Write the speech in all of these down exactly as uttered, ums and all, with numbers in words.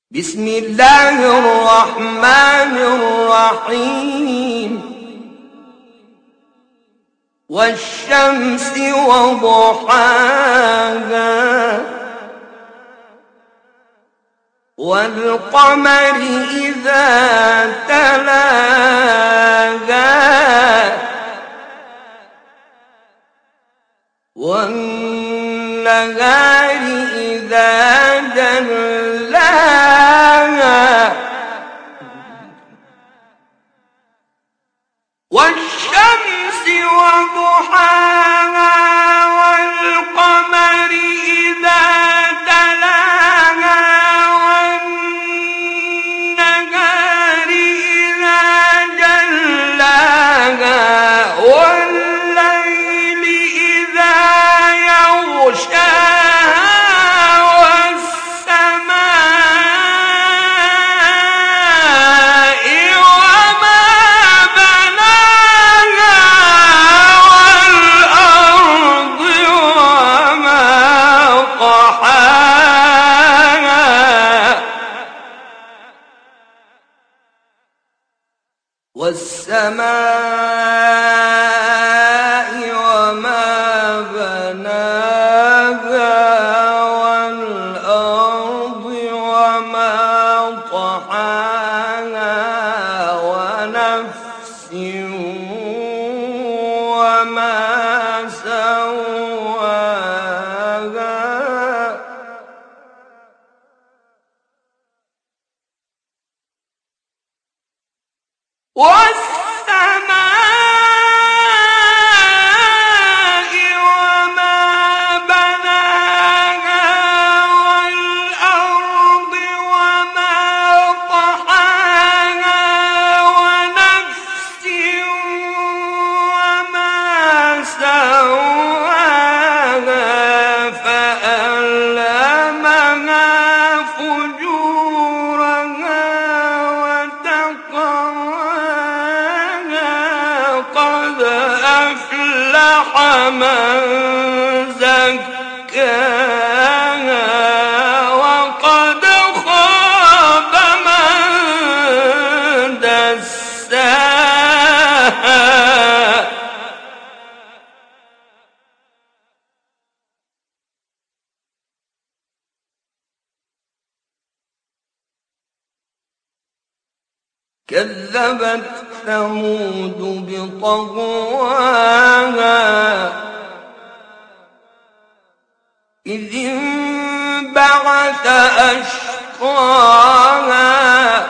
بسم الله الرحمن الرحيم والشمس وضحاها والقمر إذا تلاها والنهار إذا جلاها والشمس وضحاها والقمر إذا تلاها والنهار إذا جلاها والليل إذا يغشاها والسماء وما بناها والأرض وما طحاها ونفس وما سواها والسماء وما بناها والأرض وما طحاها ونفس وما سواها فألهمها فجورها وتقواها قد أفلح من زكاها وقد خاب من دساها كذبت ثمود بطغواها إذ انبعث أشقاها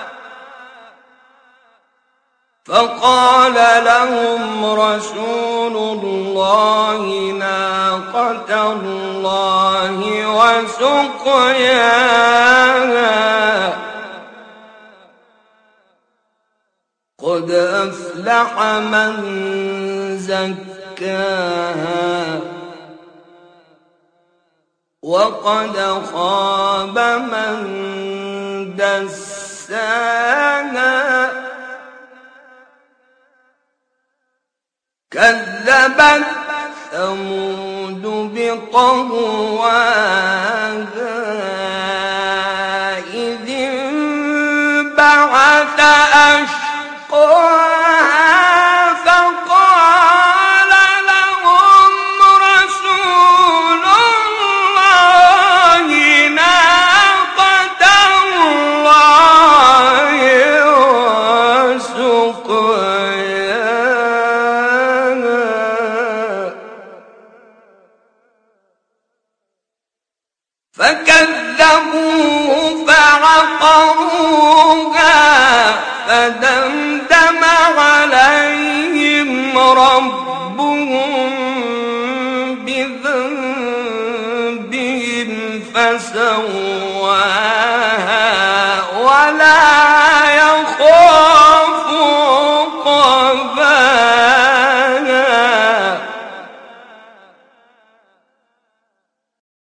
فقال لهم رسول الله ناقة الله وسقياها قد أفلح من زكاها وقد خاب من دساها كذبت ثمود بطغواها إذ انبعث أشقاها فقال لهم رسول الله ناقة الله وسقياها فكذبوه فعقروها فدمدم عليهم ربهم بذنبهم فسواها ولا